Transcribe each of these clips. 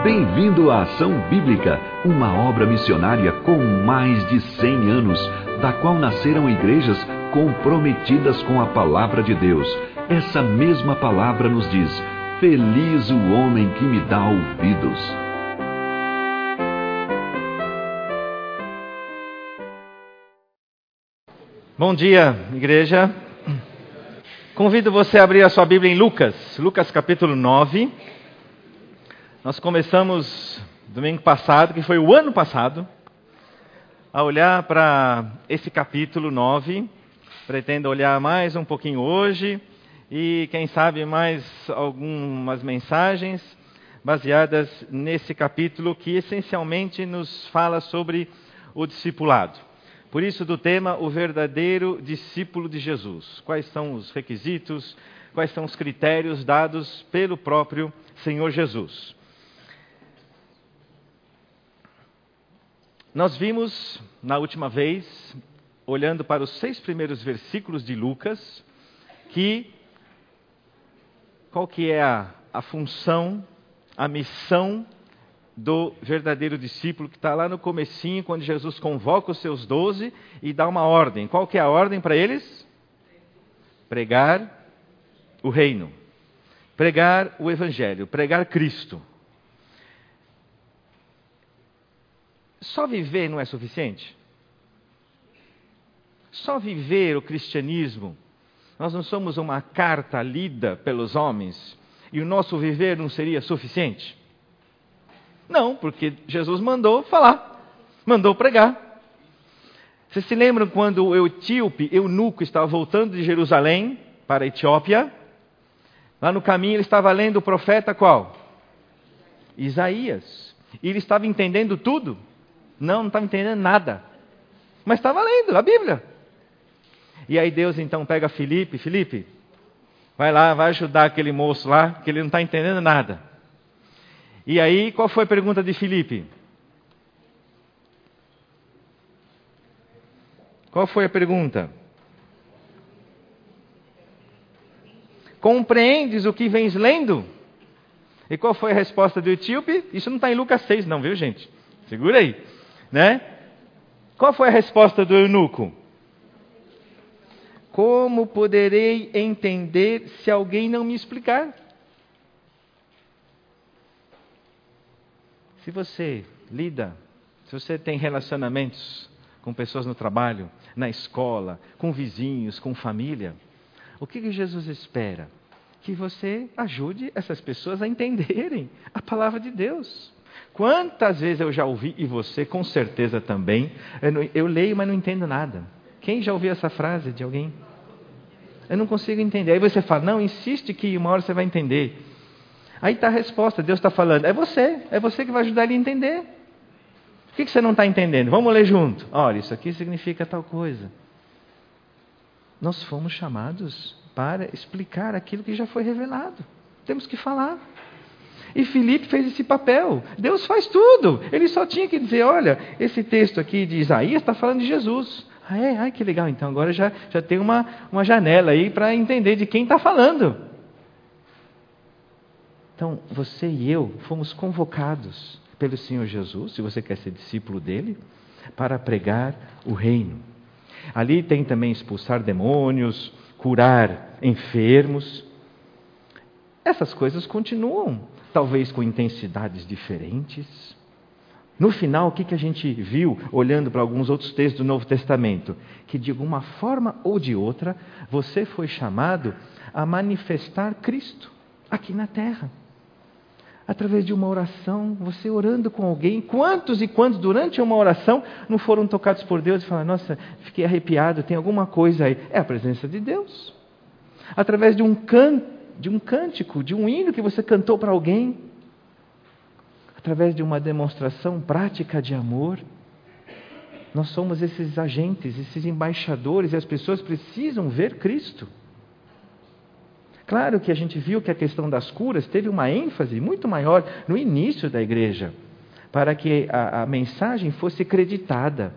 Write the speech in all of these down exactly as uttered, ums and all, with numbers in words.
Bem-vindo à Ação Bíblica, uma obra missionária com mais de cem anos, da qual nasceram igrejas comprometidas com a palavra de Deus. Essa mesma palavra nos diz: feliz o homem que me dá ouvidos. Bom dia, igreja. Convido você a abrir a sua Bíblia em Lucas, Lucas capítulo nove. Nós começamos domingo passado, que foi o ano passado, a olhar para esse capítulo nove. Pretendo olhar mais um pouquinho hoje e, quem sabe, mais algumas mensagens baseadas nesse capítulo que essencialmente nos fala sobre o discipulado. Por isso, do tema, o verdadeiro discípulo de Jesus. Quais são os requisitos, quais são os critérios dados pelo próprio Senhor Jesus. Nós vimos, na última vez, olhando para os seis primeiros versículos de Lucas, que qual que é a, a função, a missão do verdadeiro discípulo, que está lá no comecinho, quando Jesus convoca os seus doze e dá uma ordem. Qual que é a ordem para eles? Pregar o reino, pregar o evangelho, pregar Cristo. Só viver não é suficiente? Só viver o cristianismo, nós não somos uma carta lida pelos homens, e o nosso viver não seria suficiente? Não, porque Jesus mandou falar, mandou pregar. Vocês se lembram quando o etíope, eunuco, estava voltando de Jerusalém para a Etiópia? Lá no caminho ele estava lendo o profeta qual? Isaías. E ele estava entendendo tudo? Não, não estava entendendo nada. Mas estava lendo a Bíblia. E aí Deus então pega Filipe, Filipe, vai lá, vai ajudar aquele moço lá, que ele não está entendendo nada. E aí, qual foi a pergunta de Filipe? Qual foi a pergunta? Compreendes o que vens lendo? E qual foi a resposta do etíope? Isso não está em Lucas seis não, viu, gente? Segura aí, né? Qual foi a resposta do eunuco? Como poderei entender se alguém não me explicar? Se você lida, se você tem relacionamentos com pessoas no trabalho, na escola, com vizinhos, com família, o que que Jesus espera? Que você ajude essas pessoas a entenderem a palavra de Deus. Quantas vezes eu já ouvi, e você com certeza também, eu, não, eu leio, mas não entendo nada. Quem já ouviu essa frase de alguém? Eu não consigo entender. Aí você fala, não, insiste que uma hora você vai entender. Aí está a resposta, Deus está falando, é você, é você que vai ajudar ele a entender. O que, que você não está entendendo? Vamos ler junto. Olha, isso aqui significa tal coisa. Nós fomos chamados para explicar aquilo que já foi revelado. Temos que falar. E Filipe fez esse papel. Deus faz tudo. Ele só tinha que dizer, olha, esse texto aqui de Isaías está falando de Jesus. Ah, é? Ai, que legal. Então agora já, já tem uma, uma janela aí para entender de quem está falando. Então, você e eu fomos convocados pelo Senhor Jesus, se você quer ser discípulo dele, para pregar o reino. Ali tem também expulsar demônios, curar enfermos. Essas coisas continuam, talvez com intensidades diferentes. No final, o que que a gente viu, olhando para alguns outros textos do Novo Testamento? Que de alguma forma ou de outra, você foi chamado a manifestar Cristo aqui na terra. Através de uma oração, você orando com alguém. Quantos e quantos durante uma oração não foram tocados por Deus e falaram, nossa, fiquei arrepiado, tem alguma coisa aí. É a presença de Deus. Através de um, can, de um cântico, de um hino que você cantou para alguém. Através de uma demonstração prática de amor. Nós somos esses agentes, esses embaixadores, e as pessoas precisam ver Cristo. Claro que a gente viu que a questão das curas teve uma ênfase muito maior no início da igreja, para que a, a mensagem fosse creditada.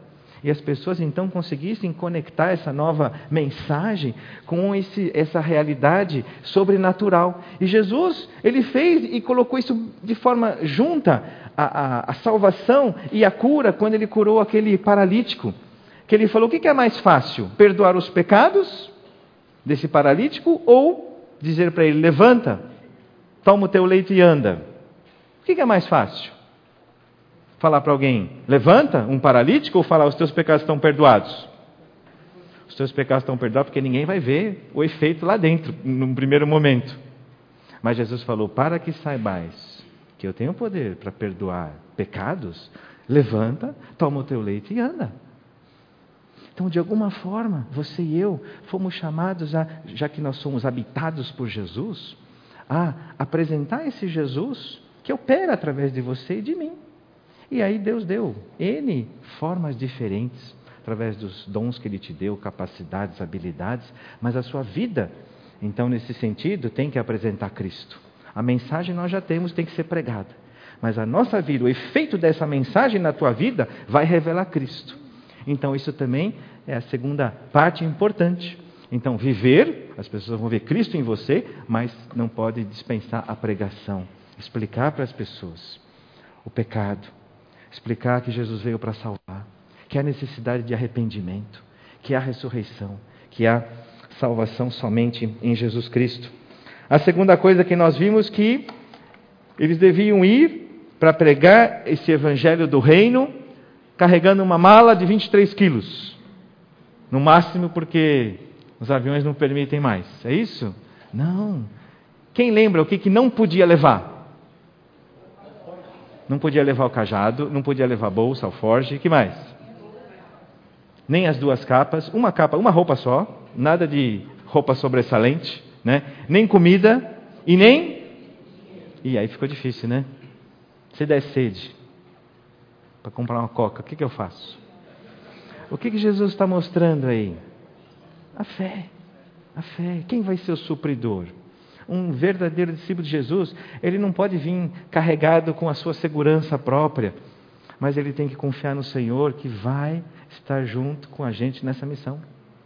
e as pessoas então conseguissem conectar essa nova mensagem com esse, essa realidade sobrenatural. E Jesus, ele fez e colocou isso de forma junta, a, a, a salvação e a cura, quando ele curou aquele paralítico. Que ele falou, o que é mais fácil? Perdoar os pecados desse paralítico ou dizer para ele, levanta, toma o teu leito e anda? O que é mais fácil? Falar para alguém, levanta, um paralítico, ou falar, os teus pecados estão perdoados? Os teus pecados estão perdoados porque ninguém vai ver o efeito lá dentro, num primeiro momento. Mas Jesus falou, para que saibais que eu tenho poder para perdoar pecados, levanta, toma o teu leito e anda. Então, de alguma forma, você e eu fomos chamados, a, já que nós somos habitados por Jesus, a apresentar esse Jesus que opera através de você e de mim. E aí Deus deu N formas diferentes, através dos dons que Ele te deu, capacidades, habilidades, mas a sua vida, então, nesse sentido, tem que apresentar Cristo. A mensagem nós já temos, tem que ser pregada. Mas a nossa vida, o efeito dessa mensagem na tua vida, vai revelar Cristo. Então, isso também é a segunda parte importante. Então, viver, as pessoas vão ver Cristo em você, mas não pode dispensar a pregação. Explicar para as pessoas o pecado. Explicar que Jesus veio para salvar. Que há necessidade de arrependimento. Que há ressurreição. Que há salvação somente em Jesus Cristo. A segunda coisa que nós vimos que eles deviam ir para pregar esse evangelho do reino, carregando uma mala de vinte e três quilos. No máximo porque os aviões não permitem mais. É isso? Não. Quem lembra o que, que não podia levar? Não podia levar o cajado, não podia levar a bolsa, alforge, o que mais? Nem as duas capas, uma capa, uma roupa só, nada de roupa sobressalente, né? Nem comida e nem... E aí ficou difícil, né? Se der sede para comprar uma coca, o que, que eu faço? O que, que Jesus está mostrando aí? A fé. A fé. Quem vai ser o supridor? Um verdadeiro discípulo de Jesus, ele não pode vir carregado com a sua segurança própria, mas ele tem que confiar no Senhor, que vai estar junto com a gente nessa missão.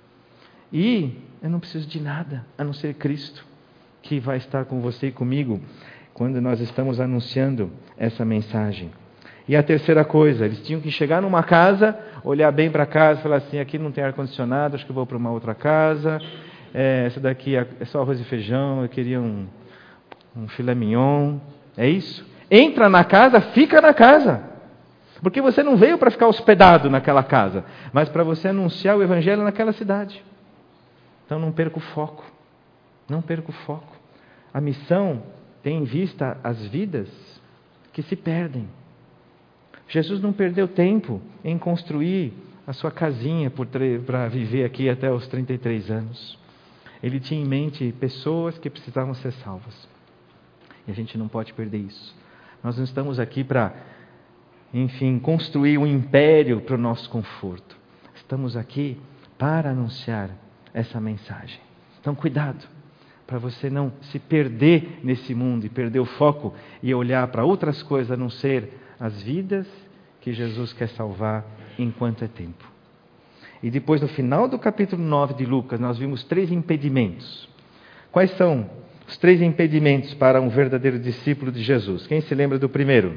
E eu não preciso de nada, a não ser Cristo, que vai estar com você e comigo, quando nós estamos anunciando essa mensagem. E a terceira coisa, eles tinham que chegar numa casa, olhar bem para a casa e falar assim, aqui não tem ar-condicionado, acho que eu vou para uma outra casa, é, essa daqui é só arroz e feijão, eu queria um, um filé mignon, é isso? Entra na casa, fica na casa, porque você não veio para ficar hospedado naquela casa, mas para você anunciar o evangelho naquela cidade. Então não perca o foco, não perca o foco. A missão tem em vista as vidas que se perdem. Jesus não perdeu tempo em construir a sua casinha para viver aqui até os trinta e três anos. Ele tinha em mente pessoas que precisavam ser salvas. E a gente não pode perder isso. Nós não estamos aqui para, enfim, construir um império para o nosso conforto. Estamos aqui para anunciar essa mensagem. Então, cuidado, para você não se perder nesse mundo e perder o foco e olhar para outras coisas a não ser as vidas que Jesus quer salvar enquanto é tempo. E depois, no final do capítulo nove de Lucas, nós vimos três impedimentos. Quais são os três impedimentos para um verdadeiro discípulo de Jesus? Quem se lembra do primeiro?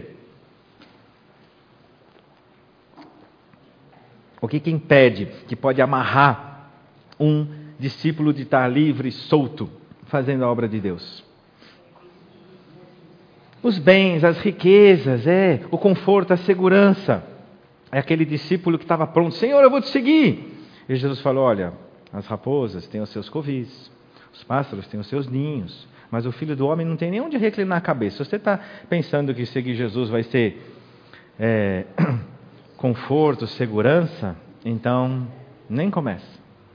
O que que impede, que pode amarrar um discípulo de estar livre e solto, fazendo a obra de Deus? Os bens, as riquezas, é, o conforto, a segurança. É aquele discípulo que estava pronto, Senhor, eu vou te seguir. E Jesus falou, olha, as raposas têm os seus covis, os pássaros têm os seus ninhos, mas o Filho do Homem não tem nem onde reclinar a cabeça. Se você está pensando que seguir Jesus vai ser é, conforto, segurança, então nem comece.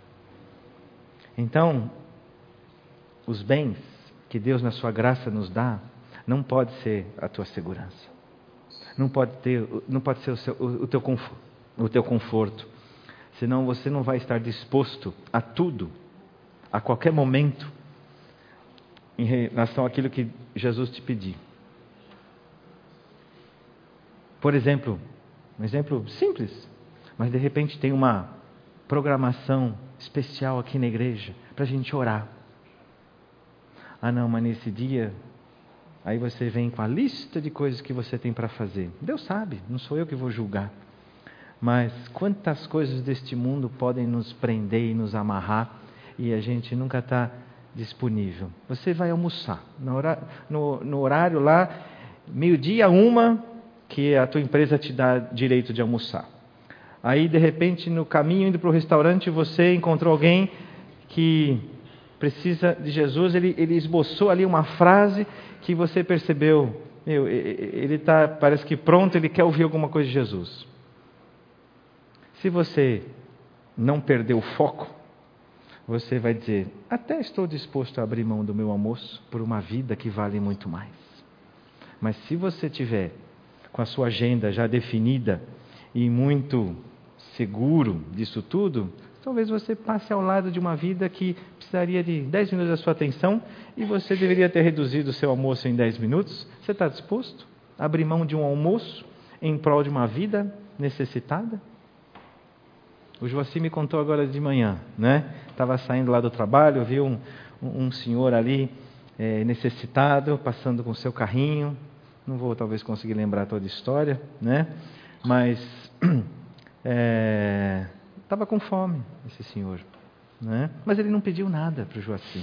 Então, os bens que Deus na sua graça nos dá, não pode ser a tua segurança. Não pode ter, não pode ser o, seu, o, teu conforto, o teu conforto. Senão você não vai estar disposto a tudo, a qualquer momento, em relação àquilo que Jesus te pedir. Por exemplo, um exemplo simples. mas de repente tem uma programação especial aqui na igreja para a gente orar. Ah não, mas nesse dia, aí você vem com a lista de coisas que você tem para fazer. Deus sabe, não sou eu que vou julgar. Mas quantas coisas deste mundo podem nos prender e nos amarrar e a gente nunca está disponível. Você vai almoçar no horário, no, no horário lá, meio-dia, uma, que a tua empresa te dá direito de almoçar. Aí, de repente, no caminho indo para o restaurante, você encontrou alguém que precisa de Jesus. Ele, ele esboçou ali uma frase que você percebeu. Meu, ele está, parece que pronto, ele quer ouvir alguma coisa de Jesus. Se você não perder o foco, você vai dizer, até estou disposto a abrir mão do meu almoço por uma vida que vale muito mais. Mas se você tiver com a sua agenda já definida e muito seguro disso tudo, talvez você passe ao lado de uma vida que precisaria de dez minutos da sua atenção e você deveria ter reduzido o seu almoço em dez minutos. Você está disposto a abrir mão de um almoço em prol de uma vida necessitada? O Joacim me contou agora de manhã, né? Estava saindo lá do trabalho, viu um, um senhor ali é, necessitado, passando com o seu carrinho. Não vou talvez conseguir lembrar toda a história, né? Mas estava é, com fome esse senhor, né? Mas ele não pediu nada para o Joacim.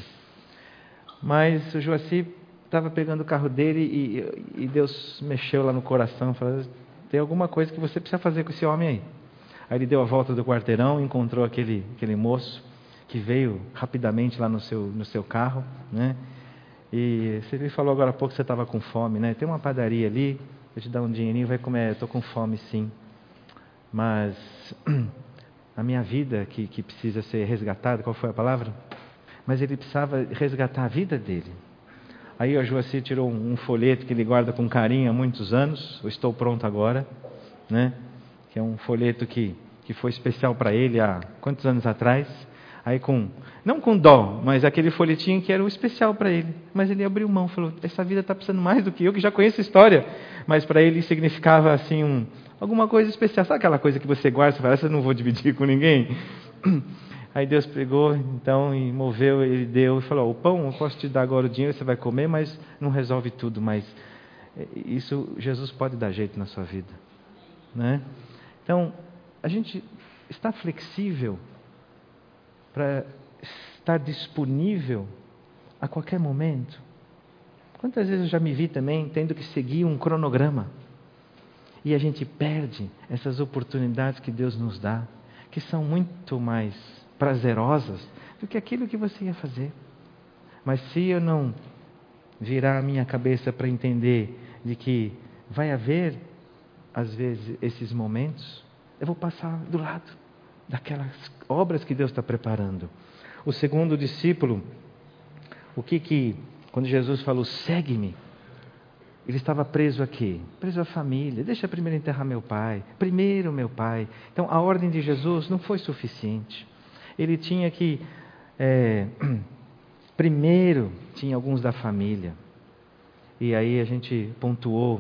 Mas o Joacim estava pegando o carro dele e, e Deus mexeu lá no coração, falou, tem alguma coisa que você precisa fazer com esse homem aí. Aí ele deu a volta do quarteirão, encontrou aquele, aquele moço que veio rapidamente lá no seu, no seu carro, né? E você me falou agora há pouco que você estava com fome, né? Tem uma padaria ali, vou te dar um dinheirinho, vai comer. Estou com fome sim, mas a minha vida que, que precisa ser resgatada, qual foi a palavra? Mas ele precisava resgatar a vida dele. Aí o Joacir tirou um, um folheto que ele guarda com carinho há muitos anos, eu estou pronto agora, né? Que é um folheto que, que foi especial para ele há quantos anos atrás. Aí com, não com dó, mas aquele folhetinho que era o especial para ele. Mas ele abriu mão, falou, essa vida está precisando mais do que eu, que já conheço a história. Mas para ele significava assim, um, alguma coisa especial. Sabe aquela coisa que você guarda e fala, essa eu não vou dividir com ninguém? Aí Deus pegou, então, e moveu, ele deu, e falou, o pão eu posso te dar agora o dinheiro, você vai comer, mas não resolve tudo. Mas isso, Jesus pode dar jeito na sua vida, né? Então, a gente está flexível para estar disponível a qualquer momento. Quantas vezes eu já me vi também tendo que seguir um cronograma e a gente perde essas oportunidades que Deus nos dá, que são muito mais prazerosas do que aquilo que você ia fazer. Mas se eu não virar a minha cabeça para entender de que vai haver às vezes esses momentos, eu vou passar do lado daquelas obras que Deus está preparando. O segundo discípulo, o que que, quando Jesus falou, segue-me, ele estava preso aqui, preso à família, deixa primeiro enterrar meu pai, primeiro meu pai. Então a ordem de Jesus não foi suficiente, ele tinha que, é, primeiro tinha alguns da família, e aí a gente pontuou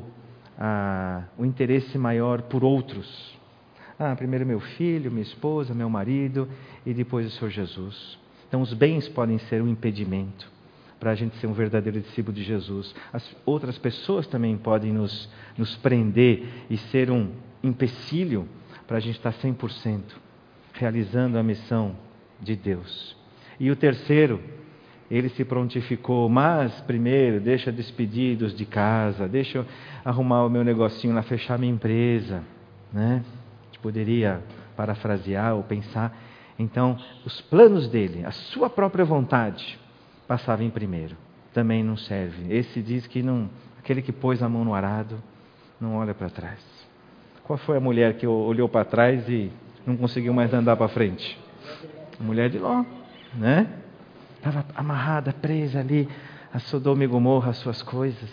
Ah, o interesse maior por outros. Ah, primeiro meu filho, minha esposa, meu marido e depois o Senhor Jesus. Então os bens podem ser um impedimento para a gente ser um verdadeiro discípulo de Jesus. As outras pessoas também podem nos, nos prender e ser um empecilho para a gente estar cem por cento realizando a missão de Deus. E o terceiro, ele se prontificou, mas primeiro deixa despedidos de casa, deixa eu arrumar o meu negocinho lá, fechar minha empresa, né? A gente poderia parafrasear ou pensar. Então, os planos dele, a sua própria vontade, passava em primeiro. Também não serve. Esse diz que não, aquele que pôs a mão no arado, não olha para trás. Qual foi a mulher que olhou para trás e não conseguiu mais andar para frente? A mulher de Ló, né? Estava amarrada, presa ali, a Sodoma e Gomorra, as suas coisas.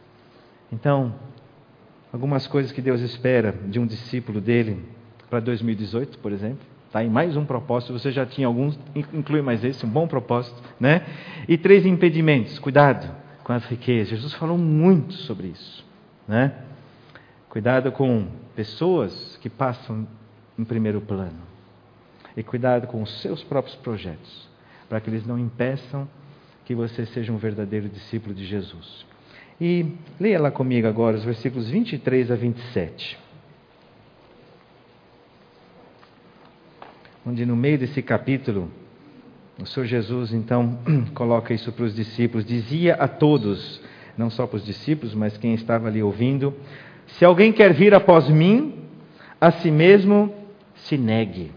Então, algumas coisas que Deus espera de um discípulo dele para dois mil e dezoito, por exemplo. Está em mais um propósito, você já tinha alguns, inclui mais esse, um bom propósito, né? E três impedimentos, cuidado com as riquezas. Jesus falou muito sobre isso, né? Cuidado com pessoas que passam em primeiro plano. E cuidado com os seus próprios projetos, para que eles não impeçam que você seja um verdadeiro discípulo de Jesus. E leia lá comigo agora os versículos vinte e três a vinte e sete. Onde no meio desse capítulo, o Senhor Jesus então coloca isso para os discípulos. Dizia a todos, não só para os discípulos, mas quem estava ali ouvindo: se alguém quer vir após mim, a si mesmo se negue.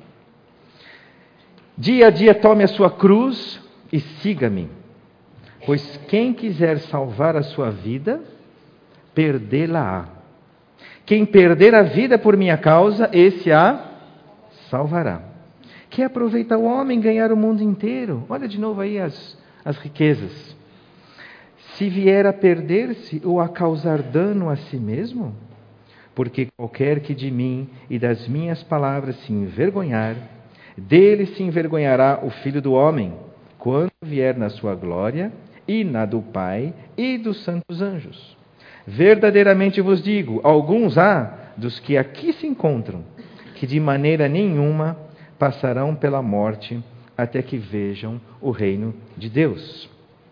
Dia a dia tome a sua cruz e siga-me. Pois quem quiser salvar a sua vida, perdê-la-á. Quem perder a vida por minha causa, esse a salvará. Que aproveita o homem ganhar o mundo inteiro? Olha de novo aí as, as riquezas. Se vier a perder-se ou a causar dano a si mesmo, porque qualquer que de mim e das minhas palavras se envergonhar, dele se envergonhará o Filho do Homem, quando vier na sua glória e na do Pai e dos santos anjos. Verdadeiramente vos digo, alguns há dos que aqui se encontram, que de maneira nenhuma passarão pela morte até que vejam o reino de Deus.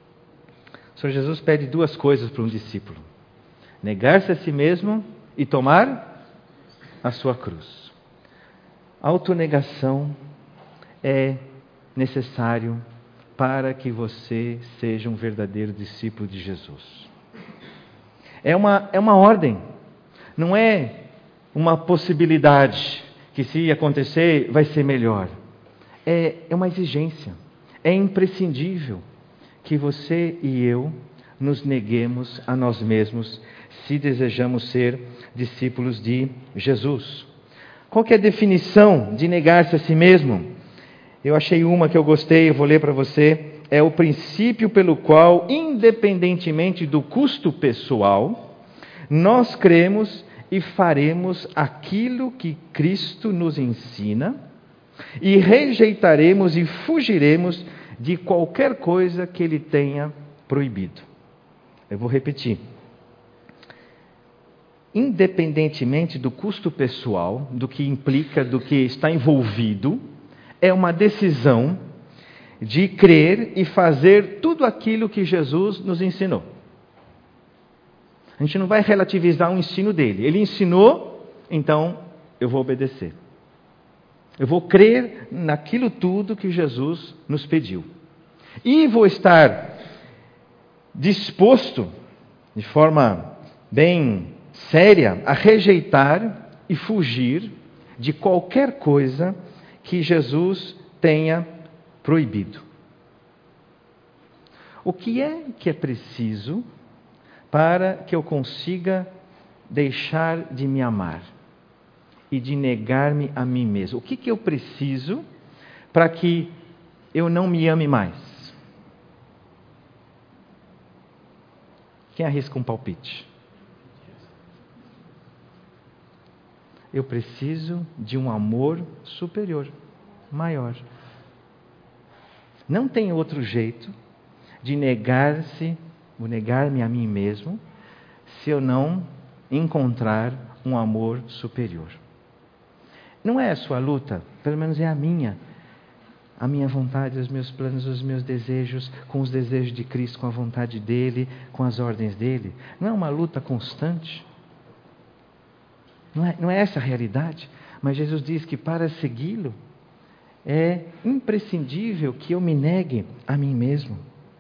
O Senhor Jesus pede duas coisas para um discípulo: negar-se a si mesmo e tomar a sua cruz. A autonegação é necessário para que você seja um verdadeiro discípulo de Jesus. É uma, é uma ordem, não é uma possibilidade que, se acontecer, vai ser melhor. É, é uma exigência, é imprescindível que você e eu nos neguemos a nós mesmos se desejamos ser discípulos de Jesus. Qual que é a definição de negar-se a si mesmo? Eu achei uma que eu gostei, eu vou ler para você. É o princípio pelo qual, independentemente do custo pessoal, nós cremos e faremos aquilo que Cristo nos ensina e rejeitaremos e fugiremos de qualquer coisa que Ele tenha proibido. Eu vou repetir. Independentemente do custo pessoal, do que implica, do que está envolvido, é uma decisão de crer e fazer tudo aquilo que Jesus nos ensinou. A gente não vai relativizar o ensino dele. Ele ensinou, então eu vou obedecer. Eu vou crer naquilo tudo que Jesus nos pediu. E vou estar disposto, de forma bem séria, a rejeitar e fugir de qualquer coisa que Jesus tenha proibido. O que é que é preciso para que eu consiga deixar de me amar e de negar-me a mim mesmo? O que que eu preciso para que eu não me ame mais? Quem arrisca um palpite? Eu preciso de um amor superior, maior. Não tem outro jeito de negar-se, ou negar-me a mim mesmo, se eu não encontrar um amor superior. Não é a sua luta, pelo menos é a minha. A minha vontade, os meus planos, os meus desejos, com os desejos de Cristo, com a vontade dEle, com as ordens dEle. Não é uma luta constante? Não é, não é essa a realidade? Mas Jesus diz que para segui-lo é imprescindível que eu me negue a mim mesmo.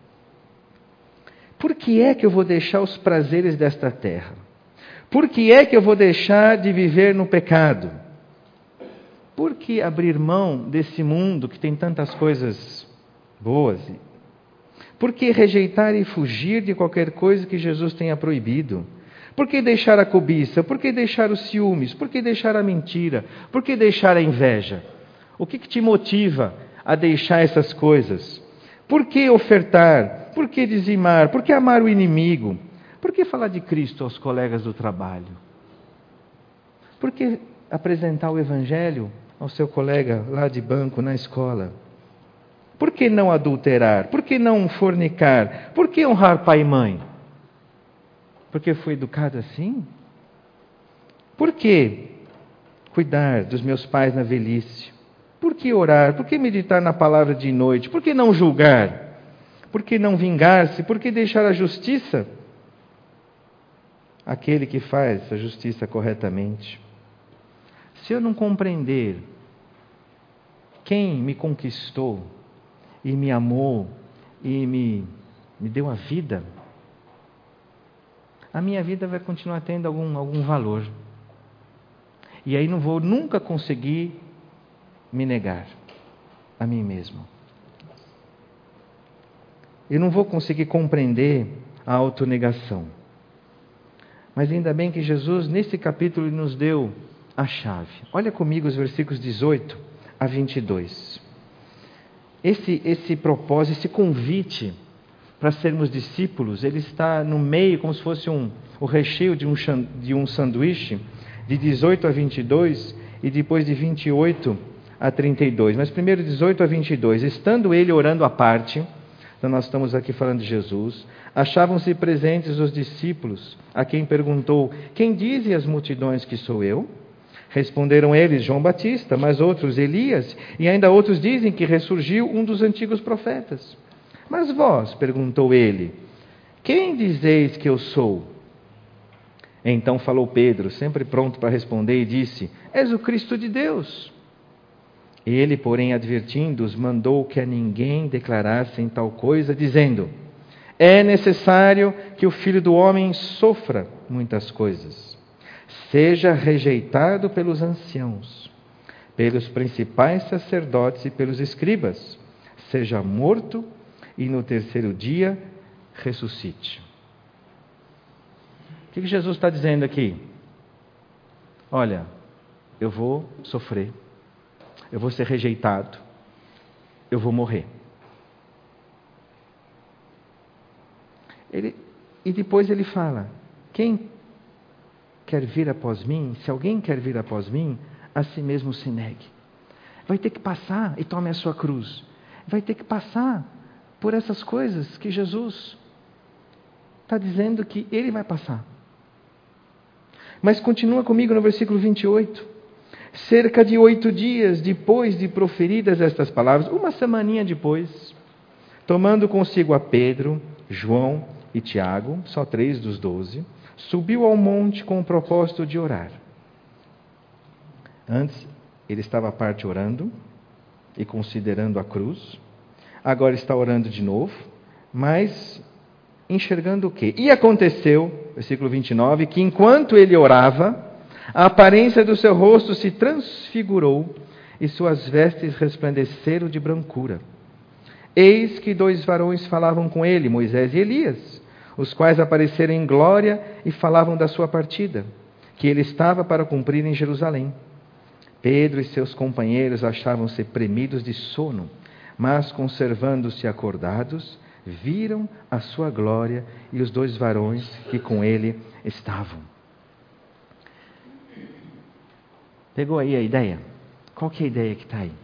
Por que é que eu vou deixar os prazeres desta terra? Por que é que eu vou deixar de viver no pecado? Por que abrir mão desse mundo que tem tantas coisas boas? Por que rejeitar e fugir de qualquer coisa que Jesus tenha proibido? Por que deixar a cobiça? Por que deixar os ciúmes? Por que deixar a mentira? Por que deixar a inveja? O que, que te motiva a deixar essas coisas? Por que ofertar? Por que dizimar? Por que amar o inimigo? Por que falar de Cristo aos colegas do trabalho? Por que apresentar o Evangelho ao seu colega lá de banco na escola? Por que não adulterar? Por que não fornicar? Por que honrar pai e mãe? Porque foi educado assim? Por que cuidar dos meus pais na velhice? Por que orar? Por que meditar na palavra de noite? Por que não julgar? Por que não vingar-se? Por que deixar a justiça? Aquele que faz a justiça corretamente. Se eu não compreender quem me conquistou e me amou e me, me deu a vida, a minha vida vai continuar tendo algum, algum valor. E aí não vou nunca conseguir me negar a mim mesmo. Eu não vou conseguir compreender a autonegação. Mas ainda bem que Jesus, nesse capítulo, nos deu a chave. Olha comigo os versículos dezoito a vinte e dois. Esse, esse propósito, esse convite para sermos discípulos, ele está no meio, como se fosse um, o recheio de um, de um sanduíche, de dezoito a vinte e dois, e depois de vinte e oito a trinta e dois. Mas primeiro dezoito a vinte e dois. Estando ele orando à parte, então nós estamos aqui falando de Jesus, achavam-se presentes os discípulos, a quem perguntou: quem dizem as multidões que sou eu? Responderam eles: João Batista, mas outros Elias, e ainda outros dizem que ressurgiu um dos antigos profetas. Mas vós, perguntou ele, quem dizeis que eu sou? Então falou Pedro, sempre pronto para responder, e disse: és o Cristo de Deus. Ele, porém, advertindo-os, mandou que a ninguém declarassem tal coisa, dizendo: é necessário que o Filho do Homem sofra muitas coisas, seja rejeitado pelos anciãos, pelos principais sacerdotes e pelos escribas, seja morto e no terceiro dia ressuscite. O que Jesus está dizendo aqui? Olha, eu vou sofrer, eu vou ser rejeitado, eu vou morrer. Ele, e depois ele fala: quem quer vir após mim, se alguém quer vir após mim, a si mesmo se negue. Vai ter que passar e tome a sua cruz. Vai ter que passar por essas coisas que Jesus está dizendo que ele vai passar. Mas continua comigo no versículo vinte e oito. Cerca de oito dias depois de proferidas estas palavras, uma semaninha depois, tomando consigo a Pedro, João e Tiago, só três dos doze, subiu ao monte com o propósito de orar. Antes, ele estava à parte orando e considerando a cruz. Agora está orando de novo, mas enxergando o quê? E aconteceu, versículo vinte e nove, que enquanto ele orava, a aparência do seu rosto se transfigurou e suas vestes resplandeceram de brancura. Eis que dois varões falavam com ele, Moisés e Elias, os quais apareceram em glória e falavam da sua partida, que ele estava para cumprir em Jerusalém. Pedro e seus companheiros achavam-se premidos de sono, mas conservando-se acordados, viram a sua glória e os dois varões que com ele estavam. Pegou aí a ideia? Qual que é a ideia que está aí?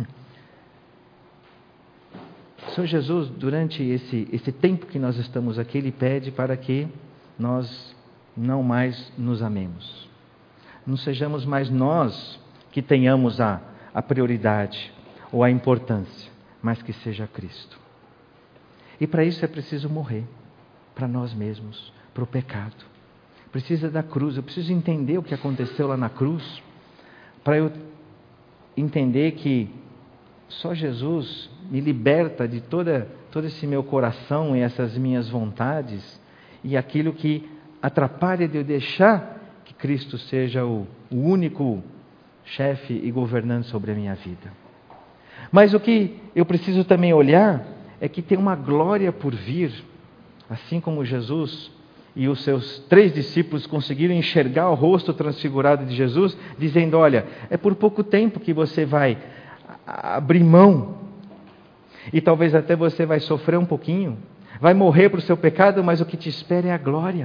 O Senhor Jesus, durante esse, esse tempo que nós estamos aqui, Ele pede para que nós não mais nos amemos. Não sejamos mais nós que tenhamos a, a prioridade ou a importância, mas que seja Cristo. E para isso é preciso morrer, para nós mesmos, para o pecado. Precisa da cruz, eu preciso entender o que aconteceu lá na cruz, para eu entender que só Jesus me liberta de toda, todo esse meu coração e essas minhas vontades e aquilo que atrapalha de eu deixar que Cristo seja o, o único chefe e governante sobre a minha vida. Mas o que eu preciso também olhar é que tem uma glória por vir, assim como Jesus e os seus três discípulos conseguiram enxergar o rosto transfigurado de Jesus, dizendo: olha, é por pouco tempo que você vai abrir mão, e talvez até você vai sofrer um pouquinho, vai morrer para o seu pecado, mas o que te espera é a glória.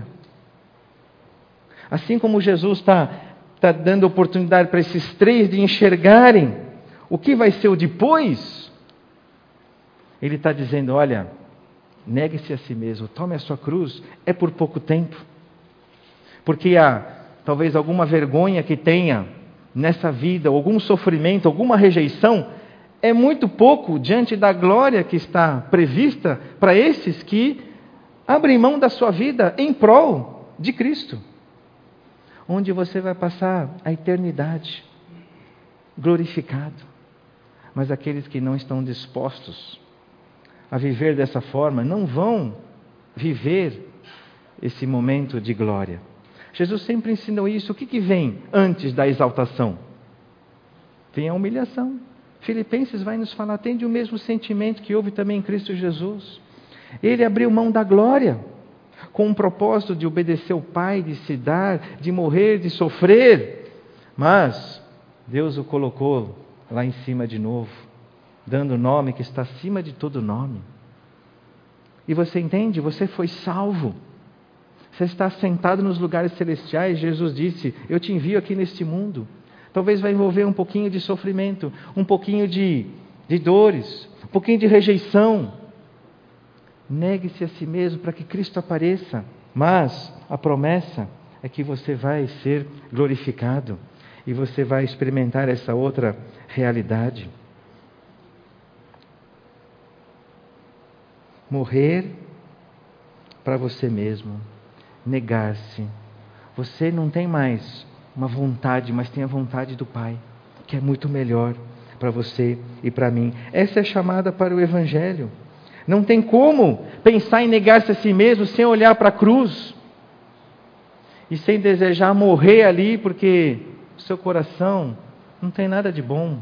Assim como Jesus está tá dando oportunidade para esses três de enxergarem o que vai ser o depois, Ele está dizendo: olha, negue-se a si mesmo, tome a sua cruz, é por pouco tempo. Porque há talvez alguma vergonha que tenha nessa vida, algum sofrimento, alguma rejeição, é muito pouco diante da glória que está prevista para esses que abrem mão da sua vida em prol de Cristo, onde você vai passar a eternidade glorificado. Mas aqueles que não estão dispostos a viver dessa forma, não vão viver esse momento de glória. Jesus sempre ensinou isso. O que, que vem antes da exaltação? Vem a humilhação. Filipenses vai nos falar, tende o mesmo sentimento que houve também em Cristo Jesus. Ele abriu mão da glória, com o propósito de obedecer ao Pai, de se dar, de morrer, de sofrer. Mas Deus o colocou lá em cima de novo, dando o nome que está acima de todo nome. E você entende? Você foi salvo. Você está sentado nos lugares celestiais. Jesus disse, eu te envio aqui neste mundo. Talvez vai envolver um pouquinho de sofrimento, um pouquinho de, de dores, um pouquinho de rejeição. Negue-se a si mesmo para que Cristo apareça. Mas a promessa é que você vai ser glorificado e você vai experimentar essa outra realidade. Morrer para você mesmo, negar-se. Você não tem mais uma vontade, mas tem a vontade do Pai, que é muito melhor para você e para mim. Essa é a chamada para o Evangelho. Não tem como pensar em negar-se a si mesmo sem olhar para a cruz e sem desejar morrer ali, porque o seu coração não tem nada de bom.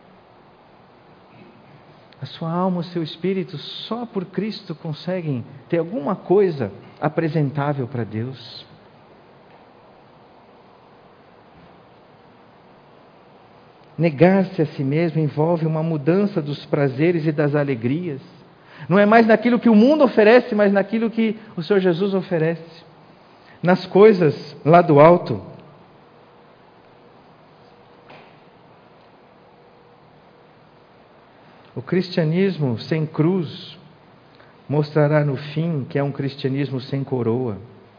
A sua alma, o seu espírito, só por Cristo conseguem ter alguma coisa apresentável para Deus. Negar-se a si mesmo envolve uma mudança dos prazeres e das alegrias. Não é mais naquilo que o mundo oferece, mas naquilo que o Senhor Jesus oferece. Nas coisas lá do alto. O cristianismo sem cruz mostrará no fim que é um cristianismo sem coroa.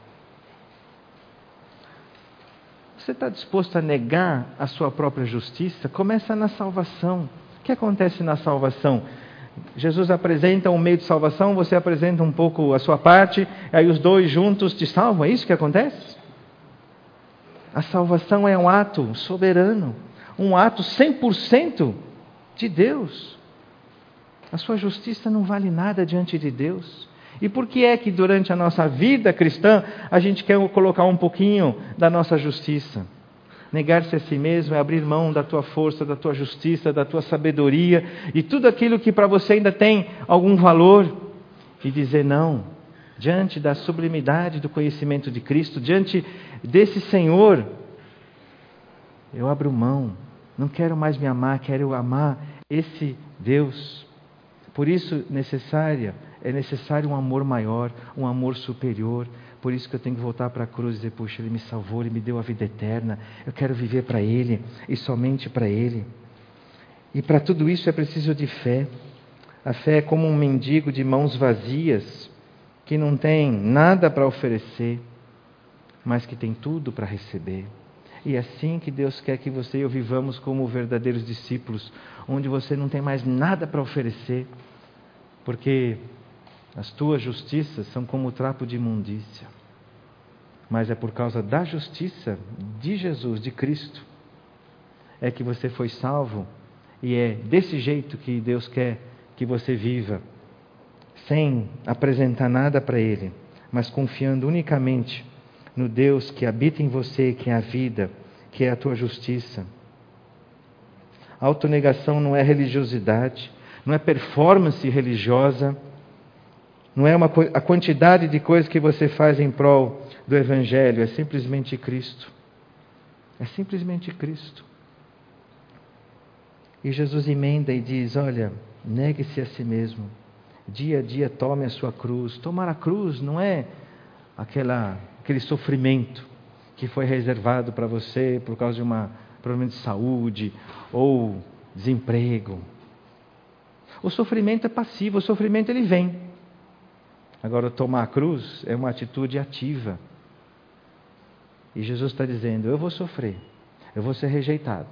Você está disposto a negar a sua própria justiça? Começa na salvação. O que acontece na salvação? Jesus apresenta um meio de salvação, você apresenta um pouco a sua parte, aí os dois juntos te salvam. É isso que acontece? A salvação é um ato soberano, um ato cem por cento de Deus. A sua justiça não vale nada diante de Deus. E por que é que durante a nossa vida cristã a gente quer colocar um pouquinho da nossa justiça? Negar-se a si mesmo é abrir mão da tua força, da tua justiça, da tua sabedoria e tudo aquilo que para você ainda tem algum valor e dizer não, diante da sublimidade do conhecimento de Cristo, diante desse Senhor, eu abro mão, não quero mais me amar, quero amar esse Deus. Por isso necessária, é necessário um amor maior, um amor superior. Por isso que eu tenho que voltar para a cruz e dizer, puxa, Ele me salvou, Ele me deu a vida eterna. Eu quero viver para Ele e somente para Ele. E para tudo isso é preciso de fé. A fé é como um mendigo de mãos vazias, que não tem nada para oferecer, mas que tem tudo para receber. E é assim que Deus quer que você e eu vivamos como verdadeiros discípulos, onde você não tem mais nada para oferecer, porque as tuas justiças são como o trapo de imundícia. Mas é por causa da justiça de Jesus, de Cristo, é que você foi salvo, e é desse jeito que Deus quer que você viva, sem apresentar nada para Ele, mas confiando unicamente no Deus que habita em você, que é a vida, que é a tua justiça. A autonegação não é religiosidade, não é performance religiosa, não é uma, a quantidade de coisas que você faz em prol do Evangelho, é simplesmente Cristo. É simplesmente Cristo. E Jesus emenda e diz, olha, negue-se a si mesmo, dia a dia tome a sua cruz. Tomar a cruz não é aquela, aquele sofrimento que foi reservado para você por causa de um problema de saúde ou desemprego. O sofrimento é passivo, o sofrimento ele vem. Agora, tomar a cruz é uma atitude ativa. E Jesus está dizendo, eu vou sofrer, eu vou ser rejeitado.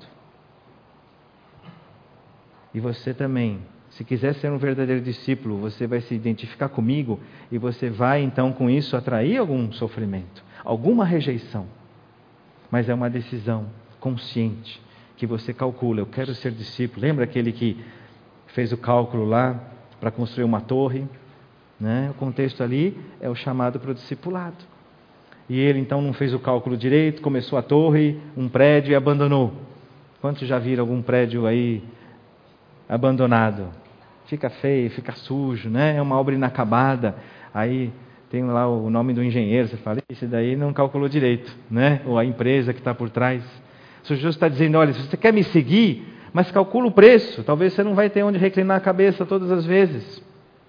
E você também, se quiser ser um verdadeiro discípulo, você vai se identificar comigo e você vai então com isso atrair algum sofrimento, alguma rejeição. Mas é uma decisão consciente que você calcula, eu quero ser discípulo. Lembra aquele que fez o cálculo lá para construir uma torre? Né? O contexto ali é o chamado para o discipulado. E ele então não fez o cálculo direito, começou a torre, um prédio e abandonou. Quantos já viram algum prédio aí abandonado? Fica feio, fica sujo, né? É uma obra inacabada. Aí tem lá o nome do engenheiro, você fala, esse daí não calculou direito, né? Ou a empresa que está por trás. O Senhor Jesus está dizendo, olha, se você quer me seguir, mas calcula o preço, talvez você não vai ter onde reclinar a cabeça todas as vezes.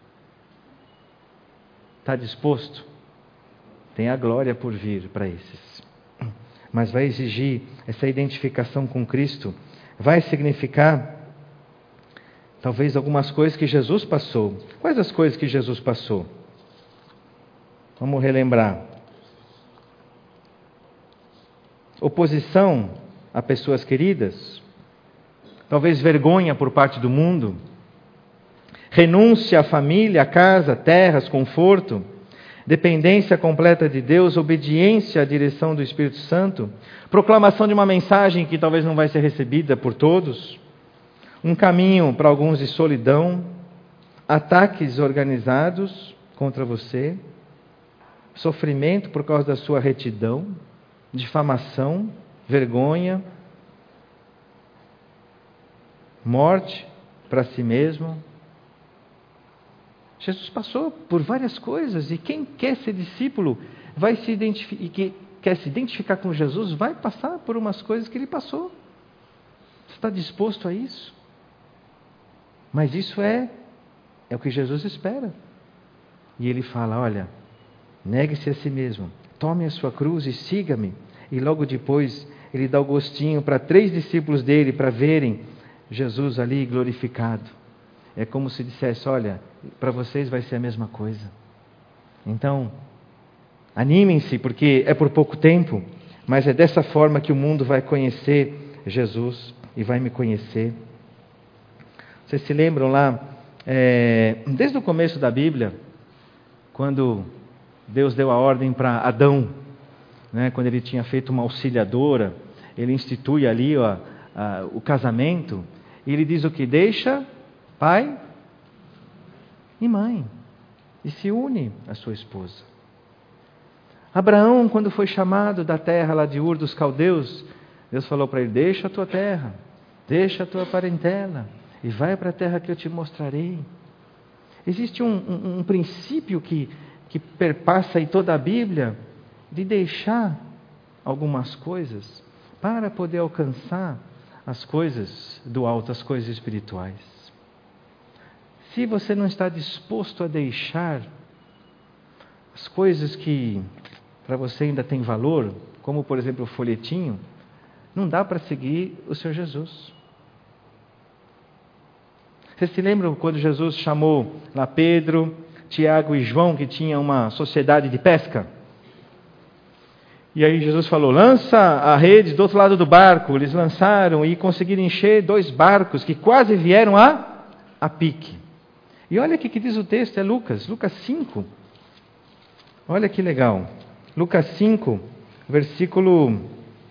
Está disposto? Tem a glória por vir para esses. Mas vai exigir essa identificação com Cristo, vai significar talvez algumas coisas que Jesus passou. Quais as coisas que Jesus passou? Vamos relembrar. Oposição a pessoas queridas, talvez vergonha por parte do mundo, renúncia à família, à casa, terras, conforto, dependência completa de Deus, obediência à direção do Espírito Santo, proclamação de uma mensagem que talvez não vai ser recebida por todos, um caminho para alguns de solidão, ataques organizados contra você, sofrimento por causa da sua retidão, difamação, vergonha, morte para si mesmo. Jesus passou por várias coisas e quem quer ser discípulo vai se identificar, e que quer se identificar com Jesus vai passar por umas coisas que ele passou. Você está disposto a isso? Mas isso é, é o que Jesus espera. E ele fala, olha, negue-se a si mesmo, tome a sua cruz e siga-me. E logo depois ele dá o gostinho para três discípulos dele para verem Jesus ali glorificado. É como se dissesse, olha, para vocês vai ser a mesma coisa. Então, animem-se, porque é por pouco tempo, mas é dessa forma que o mundo vai conhecer Jesus e vai me conhecer. Vocês se lembram lá, é, desde o começo da Bíblia, quando Deus deu a ordem para Adão, né, quando ele tinha feito uma auxiliadora, ele institui ali ó, a, o casamento, e ele diz o que? Deixa pai e mãe, e se une à sua esposa. Abraão, quando foi chamado da terra lá de Ur dos Caldeus, Deus falou para ele, deixa a tua terra, deixa a tua parentela, e vai para a terra que eu te mostrarei. Existe um, um, um princípio que, que perpassa em toda a Bíblia, de deixar algumas coisas, para poder alcançar as coisas do alto, as coisas espirituais. Se você não está disposto a deixar as coisas que para você ainda tem valor, como por exemplo o folhetinho, não dá para seguir o Senhor Jesus. Vocês se lembram quando Jesus chamou lá Pedro, Tiago e João, que tinha uma sociedade de pesca? E aí Jesus falou, lança a rede do outro lado do barco. Eles lançaram e conseguiram encher dois barcos que quase vieram a, a pique. E olha o que diz o texto, é Lucas, Lucas cinco. Olha que legal. Lucas cinco, versículo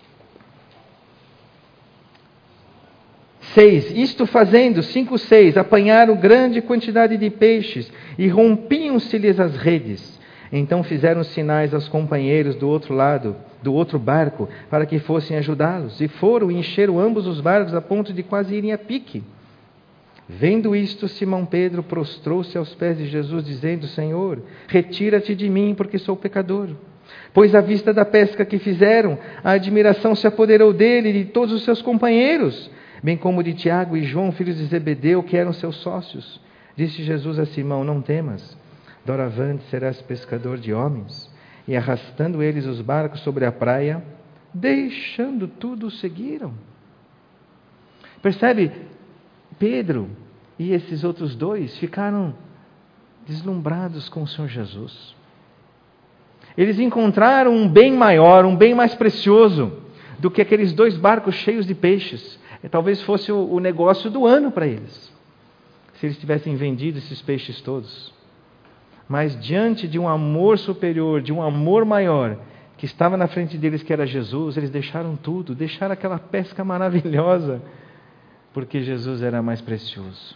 seis. Isto fazendo, cinco, seis, apanharam grande quantidade de peixes e rompiam-se-lhes as redes. Então fizeram sinais aos companheiros do outro lado, do outro barco, para que fossem ajudá-los. E foram e encheram ambos os barcos a ponto de quase irem a pique. Vendo isto, Simão Pedro prostrou-se aos pés de Jesus, dizendo, Senhor, retira-te de mim, porque sou pecador. Pois à vista da pesca que fizeram, a admiração se apoderou dele e de todos os seus companheiros, bem como de Tiago e João, filhos de Zebedeu, que eram seus sócios. Disse Jesus a Simão, não temas, doravante serás pescador de homens. E arrastando eles os barcos sobre a praia, deixando tudo, o seguiram. Percebe? Pedro e esses outros dois ficaram deslumbrados com o Senhor Jesus. Eles encontraram um bem maior, um bem mais precioso do que aqueles dois barcos cheios de peixes. E talvez fosse o, o negócio do ano para eles, se eles tivessem vendido esses peixes todos. Mas diante de um amor superior, de um amor maior, que estava na frente deles, que era Jesus, eles deixaram tudo, deixaram aquela pesca maravilhosa, porque Jesus era mais precioso.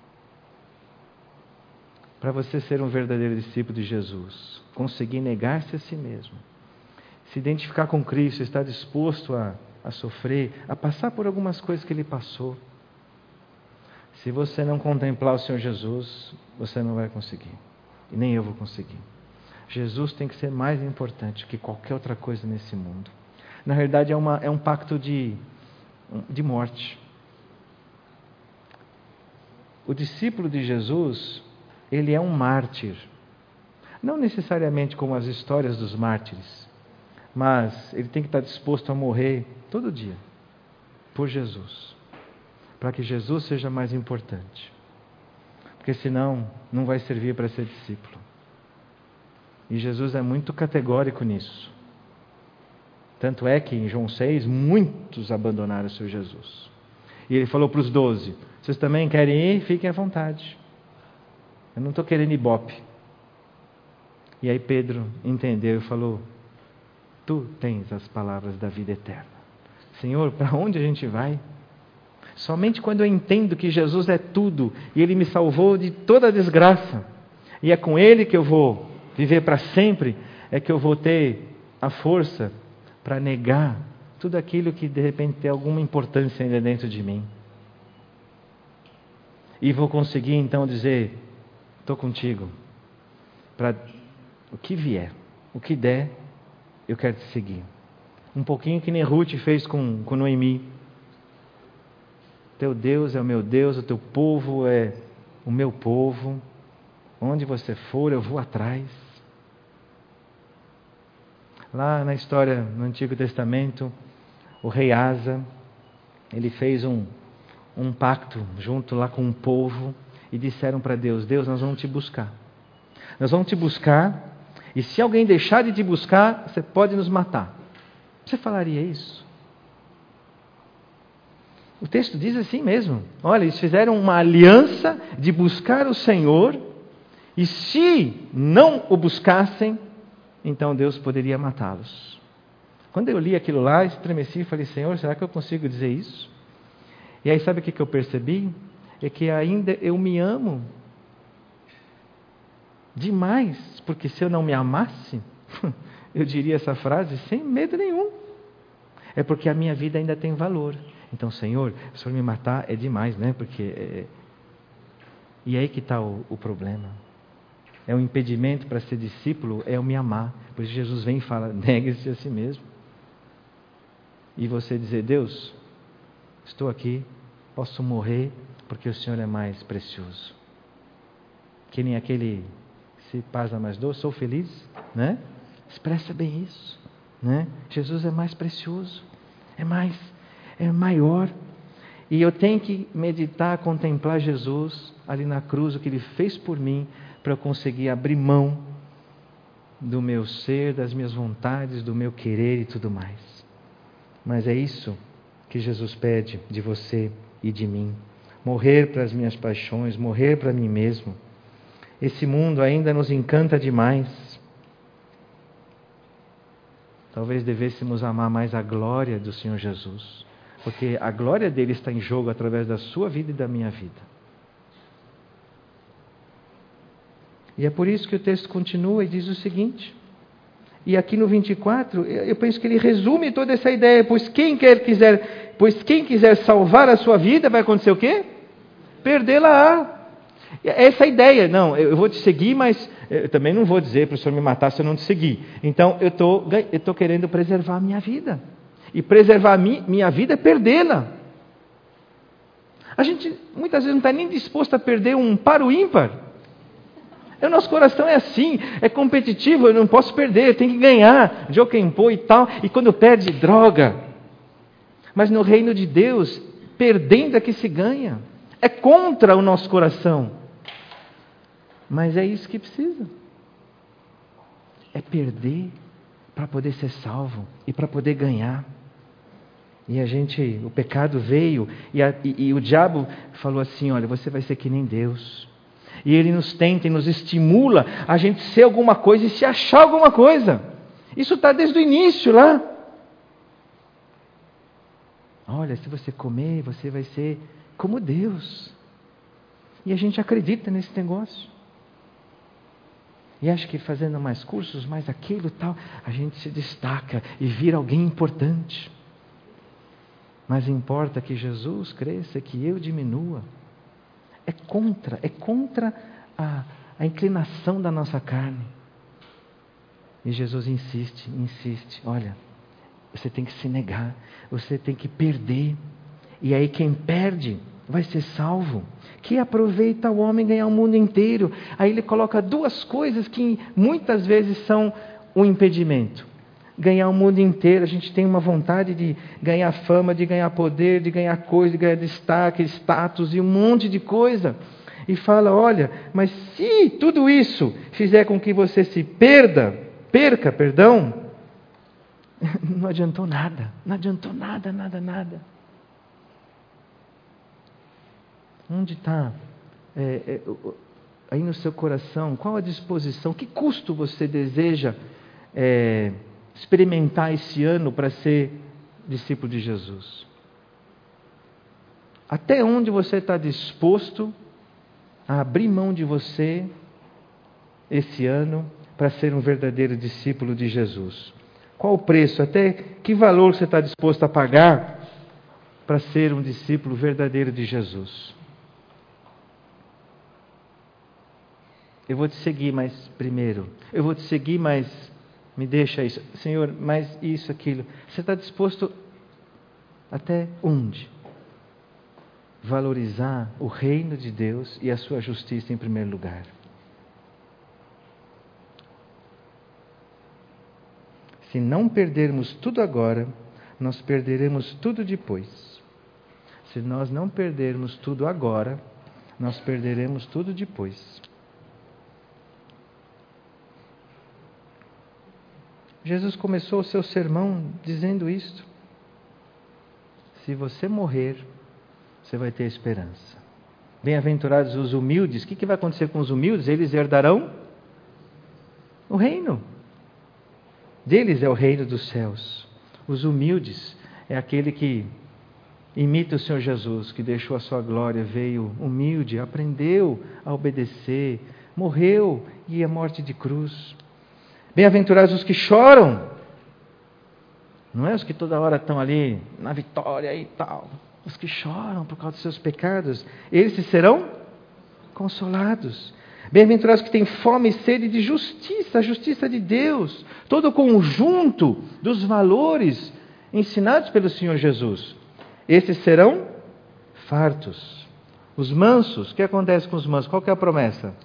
Para você ser um verdadeiro discípulo de Jesus, conseguir negar-se a si mesmo, se identificar com Cristo, estar disposto a, a sofrer, a passar por algumas coisas que Ele passou. Se você não contemplar o Senhor Jesus, você não vai conseguir. E nem eu vou conseguir. Jesus tem que ser mais importante que qualquer outra coisa nesse mundo. Na verdade, é, uma, é um pacto de, de morte. O discípulo de Jesus, ele é um mártir. Não necessariamente como as histórias dos mártires, mas ele tem que estar disposto a morrer todo dia por Jesus, para que Jesus seja mais importante. Porque senão não vai servir para ser discípulo. E Jesus é muito categórico nisso. Tanto é que em João seis, muitos abandonaram o Senhor Jesus. E ele falou para os doze: vocês também querem ir? Fiquem à vontade. Eu não estou querendo ibope. E aí Pedro entendeu e falou: tu tens as palavras da vida eterna. Senhor, para onde a gente vai? Somente quando eu entendo que Jesus é tudo e Ele me salvou de toda a desgraça, e é com Ele que eu vou viver para sempre, é que eu vou ter a força para negar tudo aquilo que de repente tem alguma importância ainda dentro de mim. E vou conseguir então dizer: estou contigo, para o que vier, o que der, eu quero te seguir. Um pouquinho que nem Ruth fez com, com Noemi. Teu Deus é o meu Deus, o teu povo é o meu povo. Onde você for, eu vou atrás. Lá na história, no Antigo Testamento, o rei Asa, ele fez um, um pacto junto lá com um povo e disseram para Deus: Deus, nós vamos te buscar. Nós vamos te buscar, e se alguém deixar de te buscar, você pode nos matar. Você falaria isso? O texto diz assim mesmo. Olha, eles fizeram uma aliança de buscar o Senhor, e se não o buscassem, então Deus poderia matá-los. Quando eu li aquilo lá, estremeci e falei: Senhor, será que eu consigo dizer isso? E aí sabe o que eu percebi? É que ainda eu me amo demais, porque se eu não me amasse, eu diria essa frase sem medo nenhum. É porque a minha vida ainda tem valor. Então, Senhor, se o Senhor me matar é demais, né? Porque é... E aí que está o, o problema. É um impedimento para ser discípulo, é eu me amar. Por isso Jesus vem e fala: negue-se a si mesmo. E você dizer: Deus, estou aqui, posso morrer, porque o Senhor é mais precioso. Que nem aquele: se paz a mais dor, sou feliz, né? Expressa bem isso, né? Jesus é mais precioso, é mais, é maior. E eu tenho que meditar, contemplar Jesus ali na cruz, o que Ele fez por mim, para eu conseguir abrir mão do meu ser, das minhas vontades, do meu querer e tudo mais. Mas é isso que Jesus pede de você e de mim. Morrer para as minhas paixões, morrer para mim mesmo. Esse mundo ainda nos encanta demais. Talvez devêssemos amar mais a glória do Senhor Jesus, porque a glória dele está em jogo através da sua vida e da minha vida. E é por isso que o texto continua e diz o seguinte, e aqui no vinte e quatro, eu penso que ele resume toda essa ideia: pois quem quer quiser, pois quem quiser salvar a sua vida, vai acontecer o quê? Perdê-la-á. Essa ideia: não, eu vou te seguir, mas eu também não vou dizer para o Senhor me matar se eu não te seguir. Então eu estou eu tô querendo preservar a minha vida. E preservar a minha vida é perdê-la. A gente muitas vezes não está nem disposto a perder um par o ímpar. O nosso coração é assim, é competitivo, eu não posso perder, eu tenho que ganhar, joquempô e tal, e quando perde, droga. Mas no reino de Deus, perdendo é que se ganha. É contra o nosso coração. Mas é isso que precisa. É perder para poder ser salvo e para poder ganhar. E a gente, o pecado veio e, a, e, e o diabo falou assim, olha, você vai ser que nem Deus. E ele nos tenta e nos estimula a gente ser alguma coisa e se achar alguma coisa. Isso está desde o início lá. Olha, se você comer, você vai ser como Deus. E a gente acredita nesse negócio. E acha que fazendo mais cursos, mais aquilo e tal, a gente se destaca e vira alguém importante. Mas importa que Jesus cresça, que eu diminua. É contra, é contra a, a inclinação da nossa carne. E Jesus insiste, insiste. Olha, você tem que se negar, você tem que perder. E aí quem perde vai ser salvo. Que aproveita o homem ganhar o mundo inteiro. Aí ele coloca duas coisas que muitas vezes são um impedimento. Ganhar o mundo inteiro, a gente tem uma vontade de ganhar fama, de ganhar poder, de ganhar coisa, de ganhar destaque, status e um monte de coisa. E fala, olha, mas se tudo isso fizer com que você se perda, perca, perdão, não adiantou nada, não adiantou nada, nada, nada. Onde está é, é, aí no seu coração, qual a disposição, que custo você deseja é, experimentar esse ano para ser discípulo de Jesus? Até onde você está disposto a abrir mão de você esse ano para ser um verdadeiro discípulo de Jesus? Qual o preço, até que valor você está disposto a pagar para ser um discípulo verdadeiro de Jesus? Eu vou te seguir, mas primeiro, eu vou te seguir, mas me deixa isso. Senhor, mas isso, aquilo. Você está disposto até onde? Valorizar o reino de Deus e a sua justiça em primeiro lugar. Se não perdermos tudo agora, nós perderemos tudo depois. Se nós não perdermos tudo agora, nós perderemos tudo depois. Jesus começou o seu sermão dizendo isto. Se você morrer, você vai ter esperança. Bem-aventurados os humildes. O que, que vai acontecer com os humildes? Eles herdarão o reino. Deles é o reino dos céus. Os humildes é aquele que imita o Senhor Jesus, que deixou a sua glória, veio humilde, aprendeu a obedecer, morreu e a morte de cruz. Bem-aventurados os que choram. Não é os que toda hora estão ali na vitória e tal. Os que choram por causa dos seus pecados, eles serão consolados. Bem-aventurados que têm fome e sede de justiça, a justiça de Deus. Todo o conjunto dos valores ensinados pelo Senhor Jesus. Esses serão fartos. Os mansos, o que acontece com os mansos? Qual que é a promessa?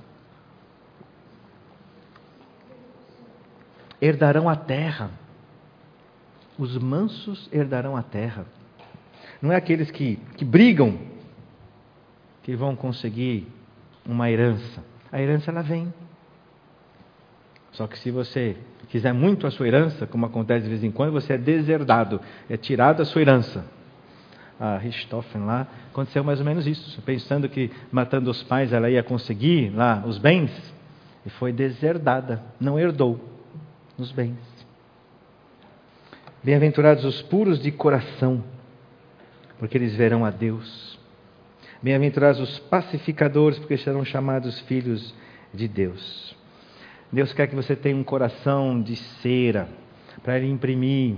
Herdarão a terra. Os mansos herdarão a terra. Não é aqueles que, que brigam que vão conseguir uma herança. A herança ela vem. Só que se você quiser muito a sua herança, como acontece de vez em quando, você é deserdado, é tirado a sua herança. A Richthofen lá, aconteceu mais ou menos isso. Pensando que matando os pais ela ia conseguir lá os bens, e foi deserdada, não herdou os bens. Bem-aventurados os puros de coração, porque eles verão a Deus. Bem-aventurados os pacificadores, porque serão chamados filhos de Deus. Deus quer que você tenha um coração de cera, para Ele imprimir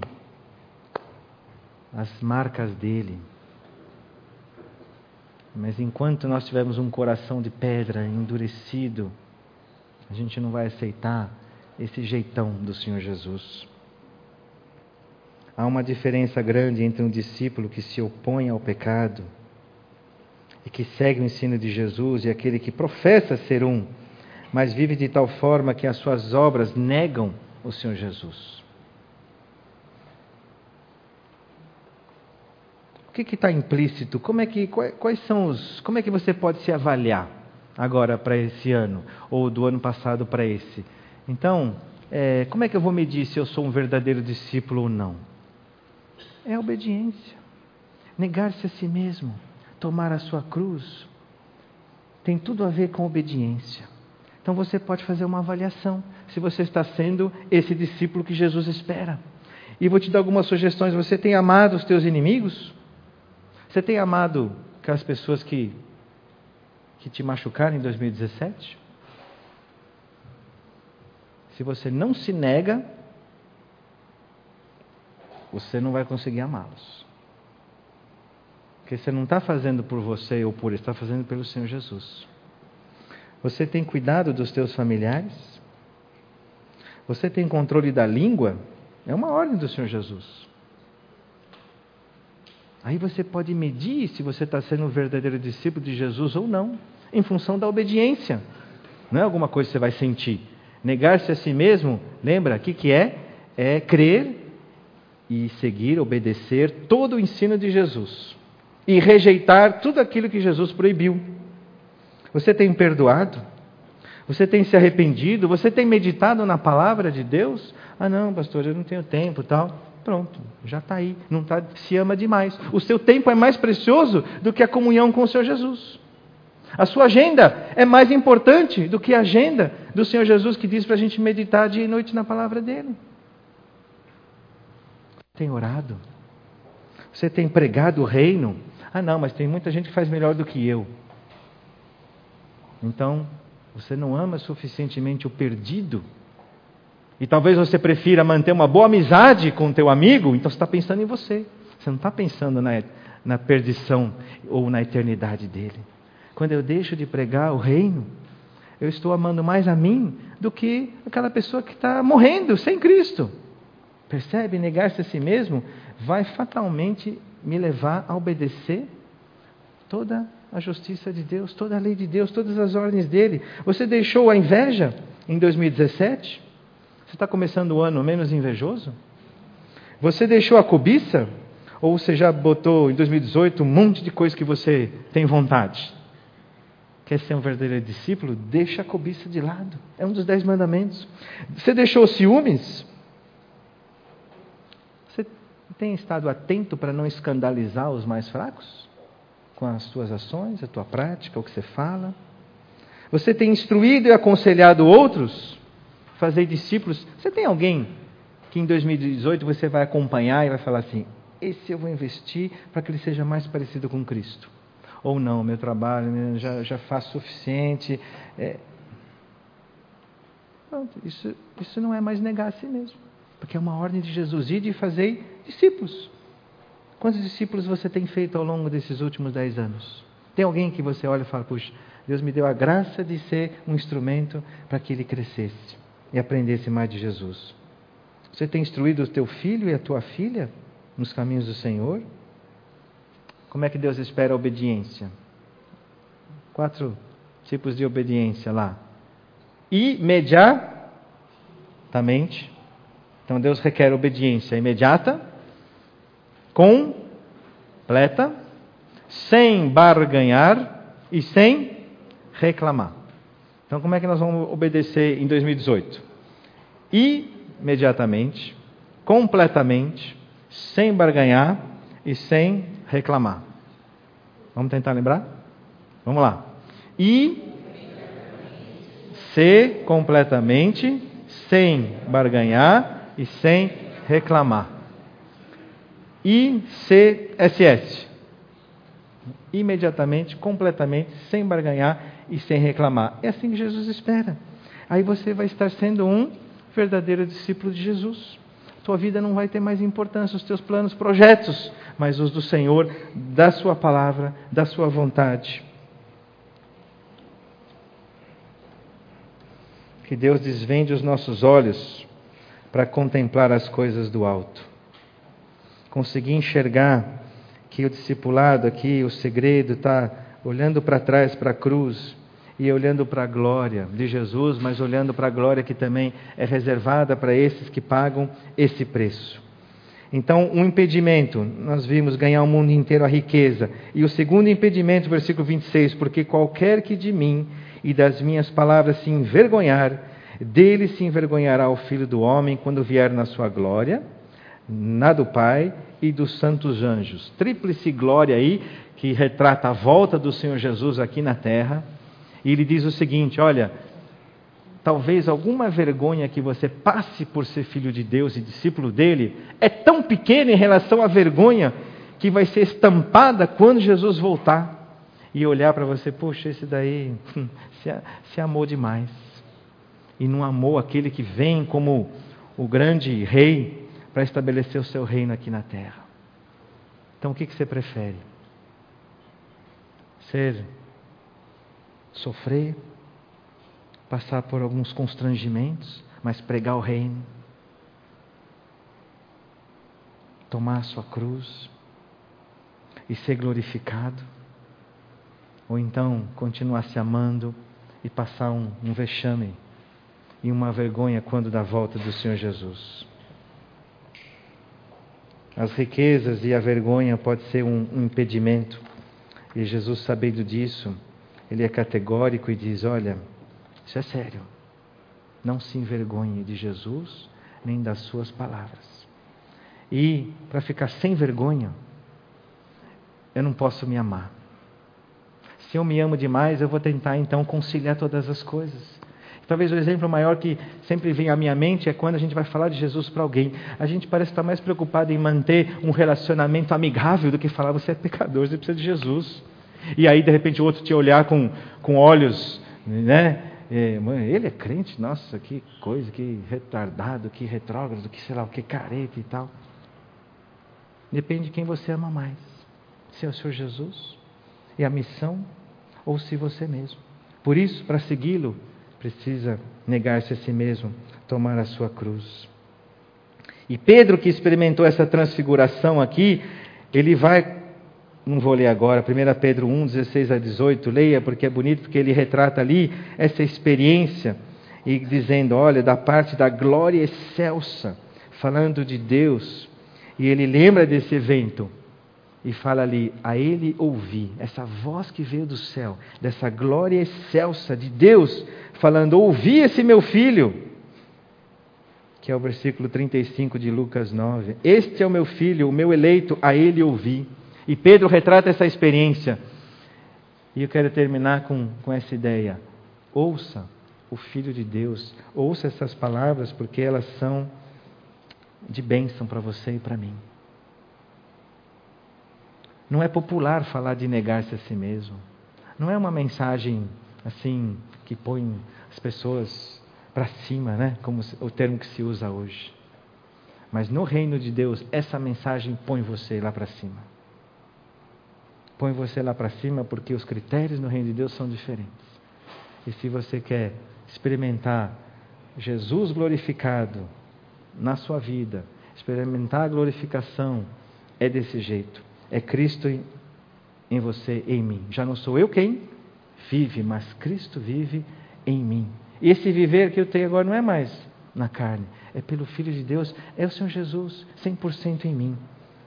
as marcas dEle. Mas enquanto nós tivermos um coração de pedra endurecido, a gente não vai aceitar esse jeitão do Senhor Jesus. Há uma diferença grande entre um discípulo que se opõe ao pecado e que segue o ensino de Jesus e aquele que professa ser um, mas vive de tal forma que as suas obras negam o Senhor Jesus. O que está implícito? Como é que, quais são os, como é que você pode se avaliar agora para esse ano ou do ano passado para esse? Então, é, como é que eu vou medir se eu sou um verdadeiro discípulo ou não? É obediência. Negar-se a si mesmo, tomar a sua cruz, tem tudo a ver com obediência. Então você pode fazer uma avaliação, se você está sendo esse discípulo que Jesus espera. E vou te dar algumas sugestões. Você tem amado os teus inimigos? Você tem amado aquelas pessoas que, que te machucaram em dois mil e dezessete? Se você não se nega, você não vai conseguir amá-los. Porque você não está fazendo por você ou por ele, está fazendo pelo Senhor Jesus. Você tem cuidado dos teus familiares? Você tem controle da língua? É uma ordem do Senhor Jesus. Aí você pode medir se você está sendo um verdadeiro discípulo de Jesus ou não, em função da obediência. Não é alguma coisa que você vai sentir. Negar-se a si mesmo, lembra, o que, que é? É crer e seguir, obedecer todo o ensino de Jesus. E rejeitar tudo aquilo que Jesus proibiu. Você tem perdoado? Você tem se arrependido? Você tem meditado na palavra de Deus? Ah não, pastor, eu não tenho tempo, tal. Pronto, já está aí. Não tá, se ama demais. O seu tempo é mais precioso do que a comunhão com o Senhor Jesus. A sua agenda é mais importante do que a agenda do Senhor Jesus, que diz para a gente meditar dia e noite na palavra dele. Tem orado? Você tem pregado o reino? Ah não, mas tem muita gente que faz melhor do que eu. Então, você não ama suficientemente o perdido? E talvez você prefira manter uma boa amizade com o teu amigo, então você está pensando em você. Você não está pensando na, na perdição ou na eternidade dele. Quando eu deixo de pregar o reino, eu estou amando mais a mim do que aquela pessoa que está morrendo sem Cristo. Percebe? Negar-se a si mesmo vai fatalmente me levar a obedecer toda a justiça de Deus, toda a lei de Deus, todas as ordens dele. Você deixou a inveja em dois mil e dezessete? Você está começando o ano menos invejoso? Você deixou a cobiça? Ou você já botou em dois mil e dezoito um monte de coisa que você tem vontade? Quer ser um verdadeiro discípulo? Deixa a cobiça de lado. É um dos dez mandamentos. Você deixou os ciúmes? Você tem estado atento para não escandalizar os mais fracos? Com as tuas ações, a tua prática, o que você fala? Você tem instruído e aconselhado outros? Fazer discípulos? Você tem alguém que em dois mil e dezoito você vai acompanhar e vai falar assim, esse eu vou investir para que ele seja mais parecido com Cristo? Ou não, meu trabalho já, já faz suficiente. É... Pronto, isso, isso não é mais negar a si mesmo. Porque é uma ordem de Jesus, ir de fazer discípulos. Quantos discípulos você tem feito ao longo desses últimos dez anos? Tem alguém que você olha e fala, puxa, Deus me deu a graça de ser um instrumento para que ele crescesse e aprendesse mais de Jesus. Você tem instruído o teu filho e a tua filha nos caminhos do Senhor? Como é que Deus espera a obediência? Quatro tipos de obediência lá. Imediatamente. Então Deus requer obediência imediata, completa, sem barganhar e sem reclamar. Então como é que nós vamos obedecer em dois mil e dezoito? Imediatamente, completamente, sem barganhar e sem reclamar. Vamos tentar lembrar? Vamos lá. E ser completamente, sem barganhar e sem reclamar. I C S S. Imediatamente, completamente, sem barganhar e sem reclamar. É assim que Jesus espera. Aí você vai estar sendo um verdadeiro discípulo de Jesus. Tua vida não vai ter mais importância, os teus planos, projetos, mas os do Senhor, da sua palavra, da sua vontade. Que Deus desvende os nossos olhos para contemplar as coisas do alto. Conseguir enxergar que o discipulado aqui, o segredo, está olhando para trás, para a cruz, e olhando para a glória de Jesus, mas olhando para a glória que também é reservada para esses que pagam esse preço. Então, um impedimento, nós vimos ganhar o mundo inteiro a riqueza. E o segundo impedimento, versículo vinte e seis, porque qualquer que de mim e das minhas palavras se envergonhar, dele se envergonhará o Filho do Homem quando vier na sua glória, na do Pai e dos santos anjos. Tríplice glória aí, que retrata a volta do Senhor Jesus aqui na terra. E ele diz o seguinte, olha, talvez alguma vergonha que você passe por ser filho de Deus e discípulo dele, é tão pequena em relação à vergonha que vai ser estampada quando Jesus voltar. E olhar para você, poxa, esse daí se, se amou demais. E não amou aquele que vem como o grande rei para estabelecer o seu reino aqui na terra. Então o que, que você prefere? Ser, sofrer, passar por alguns constrangimentos, mas pregar o reino, tomar a sua cruz e ser glorificado, ou então continuar se amando e passar um, um vexame e uma vergonha quando da volta do Senhor Jesus. As riquezas e a vergonha pode ser um, um impedimento, e Jesus, sabendo disso, ele é categórico e diz, olha, isso é sério, não se envergonhe de Jesus nem das suas palavras. E para ficar sem vergonha, eu não posso me amar. Se eu me amo demais, eu vou tentar então conciliar todas as coisas. Talvez o exemplo maior que sempre vem à minha mente é quando a gente vai falar de Jesus para alguém. A gente parece estar mais preocupado em manter um relacionamento amigável do que falar, você é pecador, você precisa de Jesus. E aí de repente o outro te olhar com, com olhos, né? É, ele é crente, nossa, que coisa, que retardado, que retrógrado, que sei lá o que, careta e tal. Depende de quem você ama mais. Se é o Senhor Jesus e a missão, ou se você mesmo. Por isso, para segui-lo, precisa negar-se a si mesmo, tomar a sua cruz. E Pedro, que experimentou essa transfiguração aqui, ele vai, não vou ler agora, primeira Pedro um, dezesseis a dezoito, leia, porque é bonito, porque ele retrata ali essa experiência, e dizendo, olha, da parte da glória excelsa, falando de Deus, e ele lembra desse evento, e fala ali, a ele ouvi, essa voz que veio do céu, dessa glória excelsa de Deus, falando, ouvi esse meu filho, que é o versículo trinta e cinco de Lucas nove, este é o meu filho, o meu eleito, a ele ouvi. E Pedro retrata essa experiência, e eu quero terminar com, com essa ideia, ouça o Filho de Deus, ouça essas palavras, porque elas são de bênção para você e para mim. Não é popular falar de negar-se a si mesmo. Não é uma mensagem assim que põe as pessoas para cima, né? Como o termo que se usa hoje. Mas no reino de Deus, essa mensagem põe você lá para cima. Põe você lá para cima porque os critérios no reino de Deus são diferentes. E se você quer experimentar Jesus glorificado na sua vida, experimentar a glorificação, é desse jeito. É Cristo em, em você, em mim. Já não sou eu quem vive, mas Cristo vive em mim. E esse viver que eu tenho agora não é mais na carne, é pelo Filho de Deus, é o Senhor Jesus, cem por cento em mim.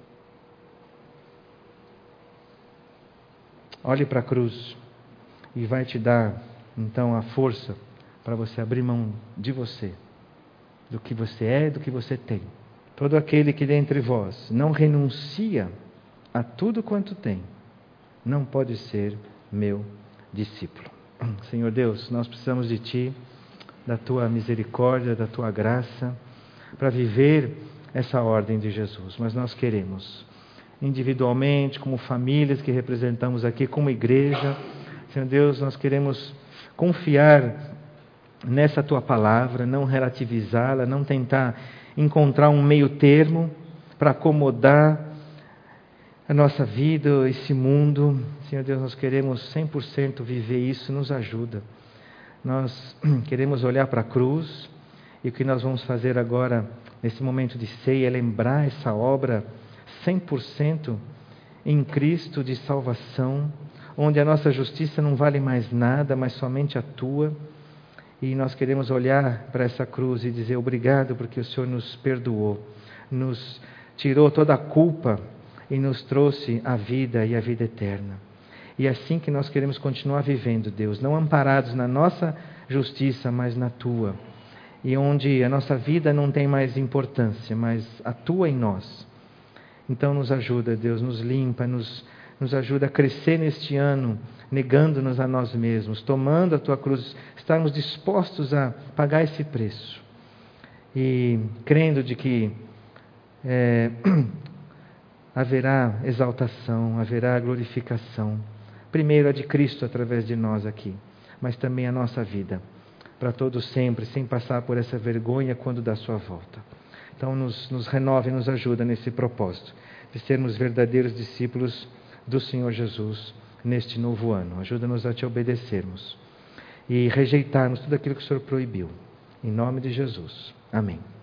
Olhe para a cruz e vai te dar, então, a força para você abrir mão de você, do que você é, do que você tem. Todo aquele que dentre vós não renuncia a tudo quanto tem, não pode ser meu discípulo. Senhor Deus, nós precisamos de Ti, da Tua misericórdia, da Tua graça, para viver essa ordem de Jesus. Mas nós queremos, individualmente, como famílias que representamos aqui, como igreja, Senhor Deus, nós queremos confiar nessa Tua palavra, não relativizá-la, não tentar encontrar um meio termo para acomodar a nossa vida, esse mundo. Senhor Deus, nós queremos cem por cento viver isso, nos ajuda. Nós queremos olhar para a cruz, e o que nós vamos fazer agora, nesse momento de ceia, é lembrar essa obra cem por cento em Cristo de salvação, onde a nossa justiça não vale mais nada, mas somente a Tua. E nós queremos olhar para essa cruz e dizer obrigado, porque o Senhor nos perdoou, nos tirou toda a culpa e nos trouxe a vida e a vida eterna. E é assim que nós queremos continuar vivendo, Deus, não amparados na nossa justiça, mas na Tua. e onde a nossa vida não tem mais importância, mas atua em nós. Então nos ajuda, Deus, nos limpa, nos, nos ajuda a crescer neste ano, negando-nos a nós mesmos, tomando a Tua cruz, estarmos dispostos a pagar esse preço. E crendo de que é, haverá exaltação, haverá glorificação. Primeiro a de Cristo através de nós aqui, mas também a nossa vida, para todos sempre, sem passar por essa vergonha quando da sua volta. Então nos, nos renova e nos ajuda nesse propósito, de sermos verdadeiros discípulos do Senhor Jesus neste novo ano. Ajuda-nos a Te obedecermos e rejeitarmos tudo aquilo que o Senhor proibiu. Em nome de Jesus. Amém.